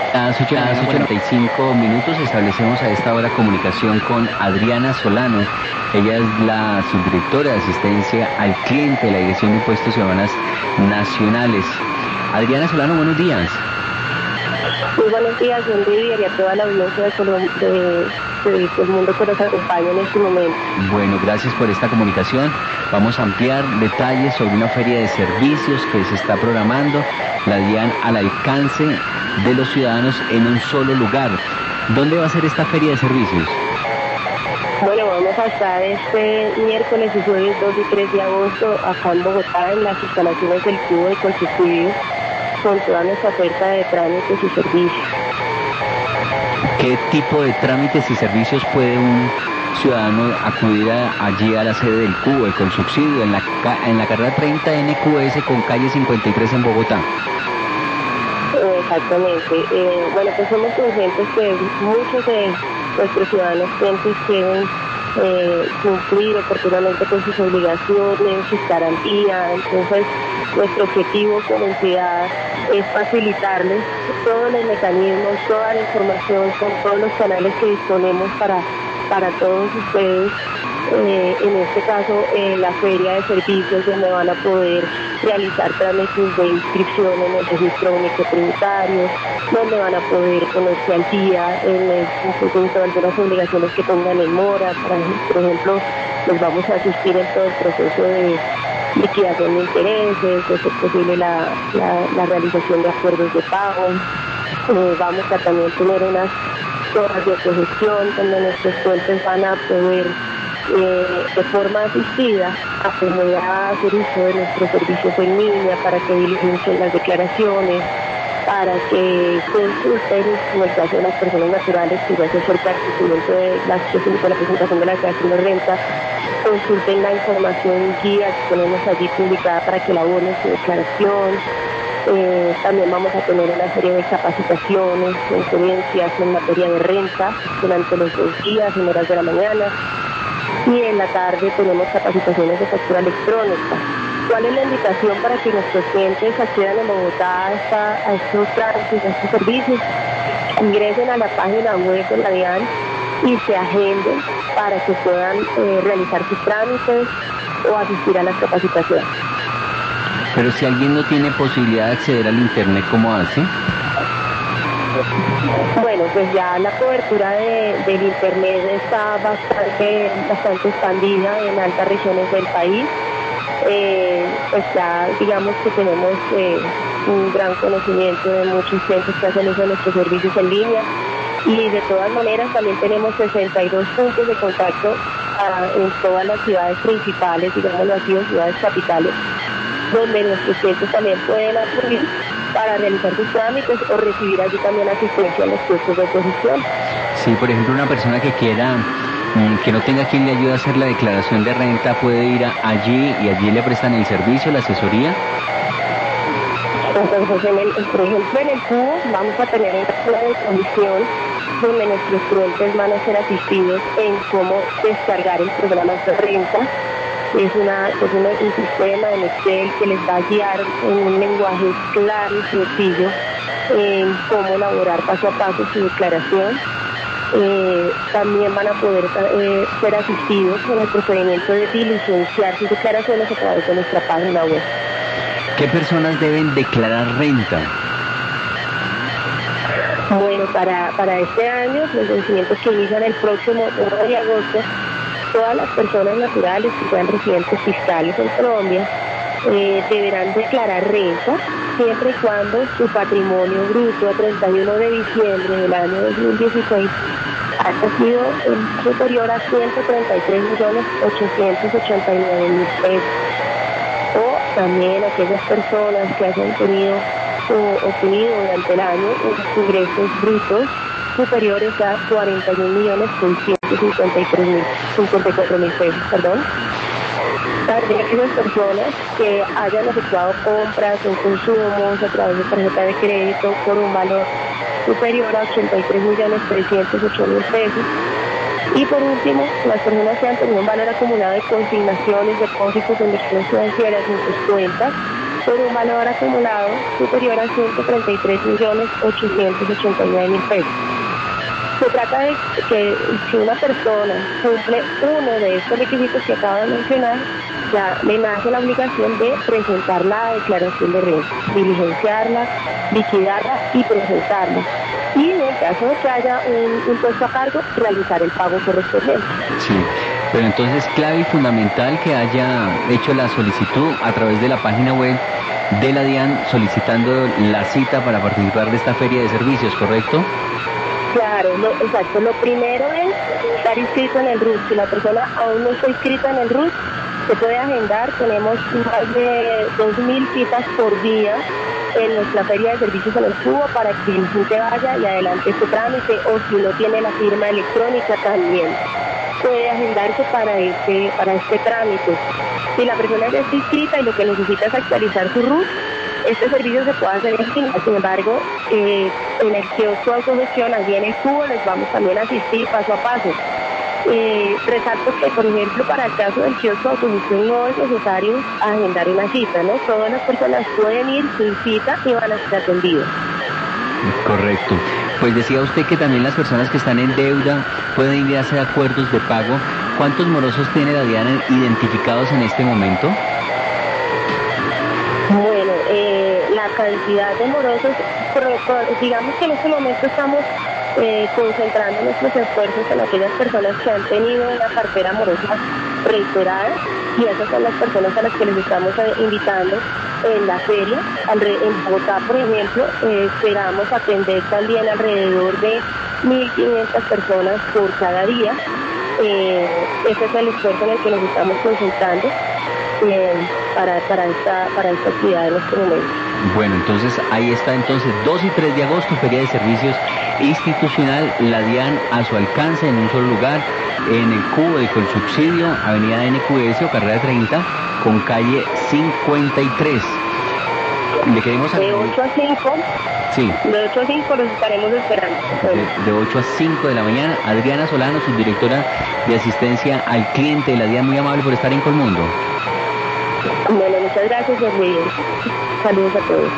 A las 8:45 establecemos a esta hora comunicación con Adriana Solano. Ella es la subdirectora de asistencia al cliente de la Dirección de Impuestos y Aduanas Nacionales. Adriana Solano, buenos días. Muy buenos días, don Didier, y a toda la audiencia del mundo que nos acompaña en este momento. Bueno, gracias por esta comunicación. Vamos a ampliar detalles sobre una feria de servicios que se está programando, la DIAN al alcance de los ciudadanos en un solo lugar. ¿Dónde va a ser esta feria de servicios? Bueno, vamos a estar este miércoles y jueves 2 y 3 de agosto acá en Bogotá, en las instalaciones del Cubo de Constituido, con toda nuestra oferta de trámites y servicios. ¿Qué tipo de trámites y servicios puede un ciudadano acudir allí a la sede del Cubo, el Colsubsidio, en la carrera 30 NQS con calle 53 en Bogotá? Exactamente. Bueno, pues somos conscientes que muchos de nuestros ciudadanos clientes quieren cumplir oportunamente con sus obligaciones, sus garantías. Entonces, nuestro objetivo como entidad es facilitarles todos los mecanismos, toda la información, con todos los canales que disponemos para todos ustedes. En este caso, la feria de servicios, donde van a poder realizar trámites de inscripción en el registro único tributario, donde van a poder ponerse al día en el cumplimiento de algunas obligaciones que pongan en mora. Por ejemplo, les vamos a asistir en todo el proceso de liquidación de intereses, de ser posible la realización de acuerdos de pago. Vamos a también tener unas horas de autogestión donde nuestros clientes van a poder de forma asistida aprender a hacer uso de nuestros servicios en línea para que diligencien las declaraciones, para que consulten, en el caso de las personas naturales que ya se acerca el cumplimiento de la presentación de la declaración de renta, consulten la información guía que tenemos allí publicada para que elaboren su declaración. También vamos a tener una serie de capacitaciones, conferencias en materia de renta durante los 2 días, en horas de la mañana, y en la tarde tenemos capacitaciones de factura electrónica. ¿Cuál es la invitación para que nuestros clientes accedan en Bogotá a estos trámites, a estos servicios? Ingresen a la página web de la DIAN y se agenden para que puedan realizar sus trámites o asistir a las capacitaciones. Pero si alguien no tiene posibilidad de acceder al internet, ¿cómo hace? Bueno, pues ya la cobertura del internet está bastante expandida en altas regiones del país. Pues ya digamos que tenemos un gran conocimiento de muchos clientes que hacen uso de nuestros servicios en línea, y de todas maneras también tenemos 62 puntos de contacto en todas las ciudades principales, digámoslo así, o ciudades capitales, donde nuestros clientes también pueden acudir para realizar sus trámites o recibir allí también asistencia en los puestos de oposición. Sí, por ejemplo, una persona que quiera, que no tenga quien le ayude a hacer la declaración de renta, puede ir allí y allí le prestan el servicio, la asesoría. Entonces, por ejemplo, en el Cubo vamos a tener una sala de comisión donde nuestros clientes van a ser asistidos en cómo descargar el programa de renta. Es un sistema en Excel que les va a guiar en un lenguaje claro y sencillo en cómo elaborar paso a paso su declaración. También van a poder ser asistidos en el procedimiento de diligenciar sus declaraciones a través de nuestra página web. ¿Qué personas deben declarar renta? Bueno, para este año, los vencimientos que inician el próximo 1 de agosto, todas las personas naturales que sean residentes fiscales en Colombia deberán declarar renta siempre y cuando su patrimonio bruto a 31 de diciembre del año 2016 haya sido superior a 133.889.000 pesos. O también aquellas personas que hayan tenido o obtenido durante el año unos ingresos brutos superiores a 41.654.000 pesos, También aquellas personas que hayan efectuado compras o consumos a través de tarjeta de crédito por un valor superior a 83.308.000 pesos. Y por último, las personas que han tenido un valor acumulado de consignaciones, depósitos en instituciones financieras en sus cuentas por un valor acumulado superior a 133.889.000 pesos. Se trata de que si una persona cumple uno de estos requisitos que acabo de mencionar, ya le nace la obligación de presentar la declaración de renta, diligenciarla, liquidarla y presentarla. Y en el caso de que haya un impuesto a cargo, realizar el pago correspondiente. Sí, pero entonces clave y fundamental que haya hecho la solicitud a través de la página web de la DIAN solicitando la cita para participar de esta feria de servicios, ¿correcto? Claro, exacto. Lo primero es estar inscrito en el RUT. Si la persona aún no está inscrita en el RUT, se puede agendar. Tenemos más de 2.000 citas por día en nuestra feria de servicios en el Cubo para que la gente vaya y adelante este trámite, o si no tiene la firma electrónica también puede agendarse para este trámite. Si la persona ya está inscrita y lo que necesita es actualizar su RUT, este servicio se puede hacer en línea. Sin embargo, en el kiosco de autogestión, allí en el Cubo, les vamos también a asistir paso a paso. Resalto que, por ejemplo, para el caso del kiosco de autogestión no es necesario agendar una cita, ¿no? Todas las personas pueden ir sin cita y van a ser atendidos. Correcto. Pues decía usted que también las personas que están en deuda pueden ir a hacer acuerdos de pago. ¿Cuántos morosos tiene la DIAN identificados en este momento? Bueno, la cantidad de morosos, digamos que en este momento estamos concentrando nuestros esfuerzos en aquellas personas que han tenido una cartera morosa reiterada, y esas son las personas a las que les estamos invitando en la feria. En Bogotá, por ejemplo, esperamos atender también alrededor de 1.500 personas por cada día. Ese es el esfuerzo en el que nos estamos concentrando para esta actividad en este momento. Bueno, entonces ahí está, 2 y 3 de agosto, Feria de Servicios Institucional, la DIAN a su alcance en un solo lugar, en el Cubo de Colsubsidio, avenida NQS o carrera 30, con calle 53. Le queremos de 8 a 5. Sí. De 8 a 5 los estaremos esperando. De 8 a 5 de la mañana. Adriana Solano, subdirectora de asistencia al cliente de la DIAN, muy amable por estar en Colmundo. Bueno, muchas gracias, Dios mío. Saludos a todos.